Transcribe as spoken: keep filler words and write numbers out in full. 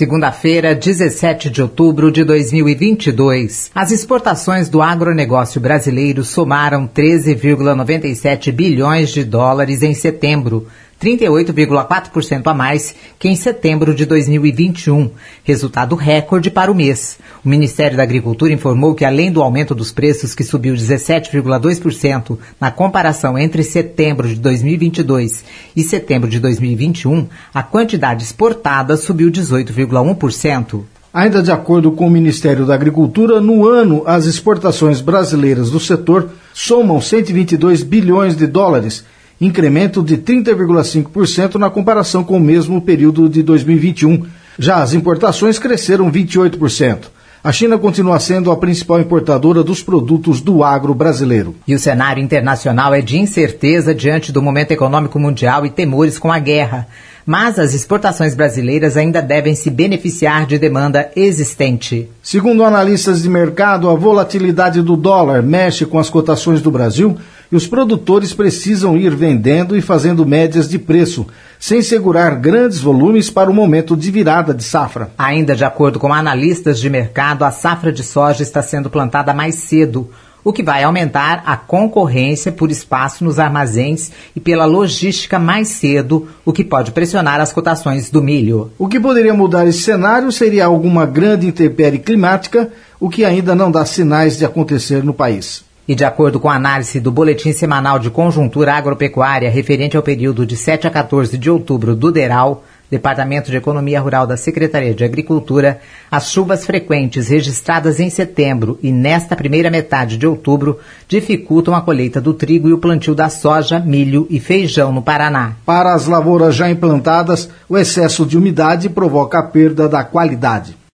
Segunda-feira, dezessete de outubro de dois mil e vinte e dois. As exportações do agronegócio brasileiro somaram treze vírgula noventa e sete bilhões de dólares em setembro, trinta e oito vírgula quatro por cento a mais que em setembro de dois mil e vinte e um, resultado recorde para o mês. O Ministério da Agricultura informou que, além do aumento dos preços, que subiu dezessete vírgula dois por cento na comparação entre setembro de dois mil e vinte e dois e setembro de dois mil e vinte e um, a quantidade exportada subiu dezoito vírgula um por cento. Ainda de acordo com o Ministério da Agricultura, no ano, as exportações brasileiras do setor somam cento e vinte e dois bilhões de dólares, incremento de trinta vírgula cinco por cento na comparação com o mesmo período de dois mil e vinte e um. Já as importações cresceram vinte e oito por cento. A China continua sendo a principal importadora dos produtos do agro brasileiro. E o cenário internacional é de incerteza diante do momento econômico mundial e temores com a guerra. Mas as exportações brasileiras ainda devem se beneficiar de demanda existente. Segundo analistas de mercado, a volatilidade do dólar mexe com as cotações do Brasil e os produtores precisam ir vendendo e fazendo médias de preço, sem segurar grandes volumes para o momento de virada de safra. Ainda de acordo com analistas de mercado, a safra de soja está sendo plantada mais cedo, o que vai aumentar a concorrência por espaço nos armazéns e pela logística mais cedo, o que pode pressionar as cotações do milho. O que poderia mudar esse cenário seria alguma grande intempérie climática, o que ainda não dá sinais de acontecer no país. E de acordo com a análise do Boletim Semanal de Conjuntura Agropecuária, referente ao período de sete a quatorze de outubro do DERAL, Departamento de Economia Rural da Secretaria de Agricultura, as chuvas frequentes registradas em setembro e nesta primeira metade de outubro dificultam a colheita do trigo e o plantio da soja, milho e feijão no Paraná. Para as lavouras já implantadas, o excesso de umidade provoca a perda da qualidade.